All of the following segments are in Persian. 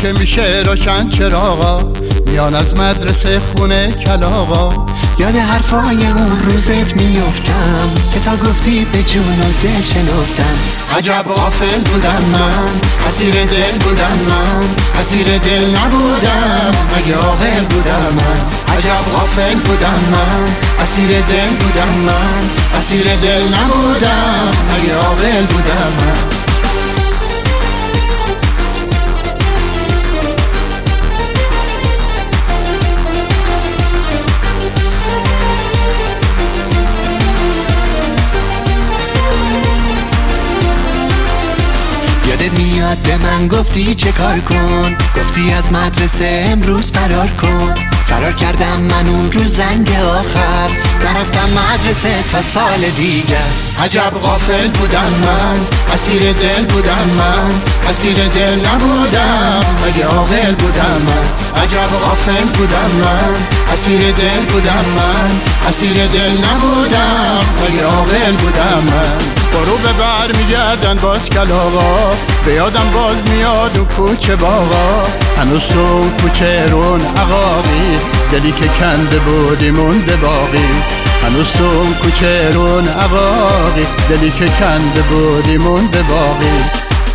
که میشه روشن چراغا میان از مدرسه خونه کلاغا. یاد حرفای اون روزت میفتم که تا گفتی به جون و دل شنفتم. عجب غافل بودم من، اسیر دل بودم من، اسیر دل نبودم مگه عاقل بودم من. عجب غافل بودم من، اسیر دل بودم من، اسیر دل نبودم مگه عاقل بودم من. یادت میاد به من گفتی چه کار کن، گفتی از مدرسه امروز فرار کن. فرار کردم من اون روز زنگ آخر، نرفتم مدرسه تا سال دیگر. عجب غافل بودم من، اسیر دل بودم من، اسیر دل نبودم مگه عاقل بودم من. عجب غافل بودم من، اسیر دل بودم من، اسیر دل نبودم مگه عاقل بودم من. برو به بر میگردن باز کلاغا، به یادم باز میاد و کوچه باغا. هنوز تو اون کوچه رون عقاقی، دلی که کنده بودی مونده باقی. هنوز تو اون کوچه رون عقاقی، دلی که کنده بودی مونده باقی.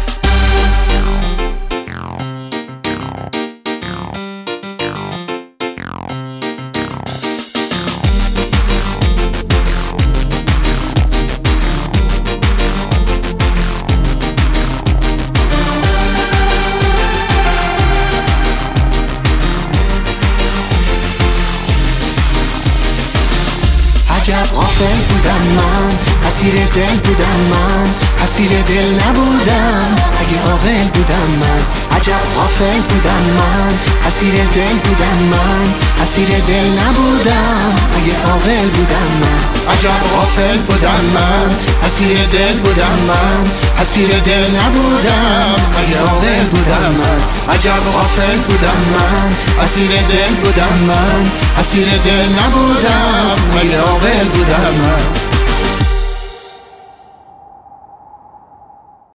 عجب غافل بودم من، اسیر دل بودم من، اسیر دل نبودم اگه عاقل بودم من. عجب غافل بودم من، اسیر دل بودم من، اسیر دل نبودم اگه عاقل بودم من. عجب غافل بودم من، اسیر دل بودم من، اسیر دل نبودم اگه عاقل بودم من. عجب غافل بودم من، اسیر دل بودم من، اسیر دل نبودم مگه عاقل بودم من.